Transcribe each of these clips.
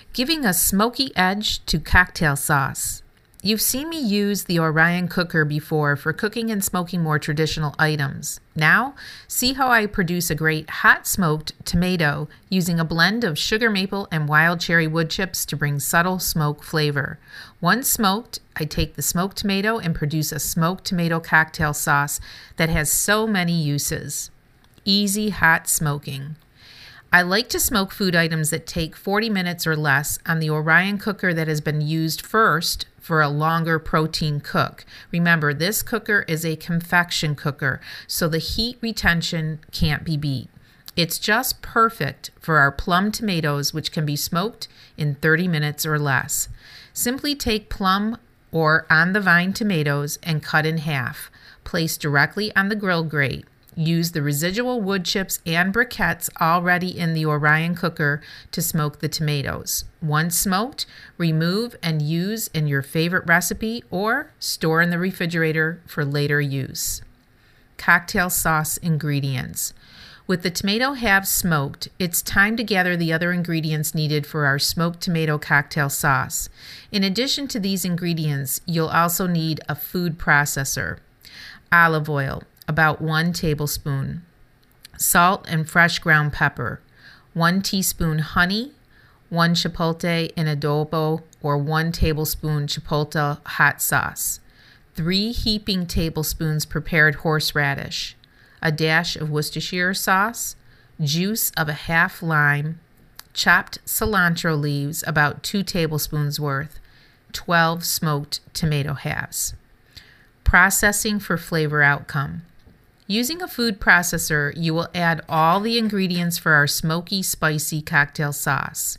giving a smoky edge to cocktail sauce. You've seen me use the Orion cooker before for cooking and smoking more traditional items. Now, see how I produce a great hot smoked tomato using a blend of sugar maple and wild cherry wood chips to bring subtle smoke flavor. Once smoked, I take the smoked tomato and produce a smoked tomato cocktail sauce that has so many uses. Easy hot smoking. I like to smoke food items that take 40 minutes or less on the Orion cooker that has been used first for a longer protein cook. Remember, this cooker is a convection cooker, so the heat retention can't be beat. It's just perfect for our plum tomatoes, which can be smoked in 30 minutes or less. Simply take plum or on the vine tomatoes and cut in half. Place directly on the grill grate. Use the residual wood chips and briquettes already in the Orion cooker to smoke the tomatoes. Once smoked, remove and use in your favorite recipe or store in the refrigerator for later use. Cocktail sauce ingredients. With the tomato halves smoked, it's time to gather the other ingredients needed for our smoked tomato cocktail sauce. In addition to these ingredients, you'll also need a food processor. Olive oil, about 1 tablespoon. Salt and fresh ground pepper. 1 teaspoon honey. 1 chipotle in adobo or 1 tablespoon chipotle hot sauce. 3 heaping tablespoons prepared horseradish. A dash of Worcestershire sauce. Juice of a half lime. Chopped cilantro leaves, about 2 tablespoons worth. 12 smoked tomato halves. Processing for flavor outcome. Using a food processor, you will add all the ingredients for our smoky, spicy cocktail sauce.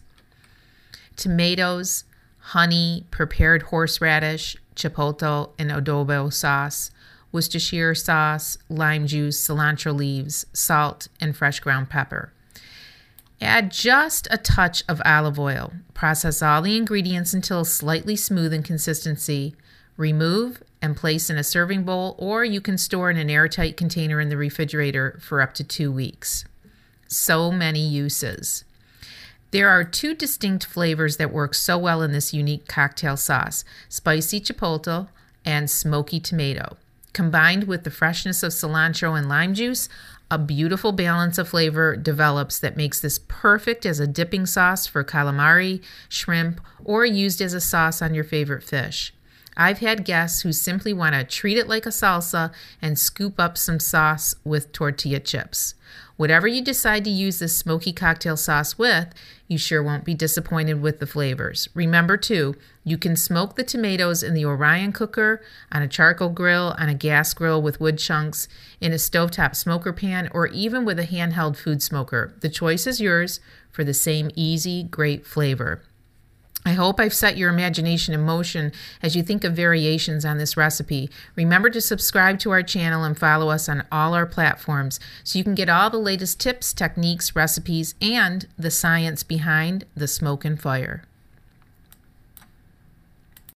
Tomatoes, honey, prepared horseradish, chipotle and adobo sauce, Worcestershire sauce, lime juice, cilantro leaves, salt, and fresh ground pepper. Add just a touch of olive oil. Process all the ingredients until slightly smooth in consistency. Remove and place in a serving bowl, or you can store in an airtight container in the refrigerator for up to 2 weeks. So many uses. There are 2 distinct flavors that work so well in this unique cocktail sauce: spicy chipotle and smoky tomato. Combined with the freshness of cilantro and lime juice, a beautiful balance of flavor develops that makes this perfect as a dipping sauce for calamari, shrimp, or used as a sauce on your favorite fish. I've had guests who simply want to treat it like a salsa and scoop up some sauce with tortilla chips. Whatever you decide to use this smoky cocktail sauce with, you sure won't be disappointed with the flavors. Remember too, you can smoke the tomatoes in the Orion cooker, on a charcoal grill, on a gas grill with wood chunks, in a stovetop smoker pan, or even with a handheld food smoker. The choice is yours for the same easy, great flavor. I hope I've set your imagination in motion as you think of variations on this recipe. Remember to subscribe to our channel and follow us on all our platforms so you can get all the latest tips, techniques, recipes, and the science behind the smoke and fire.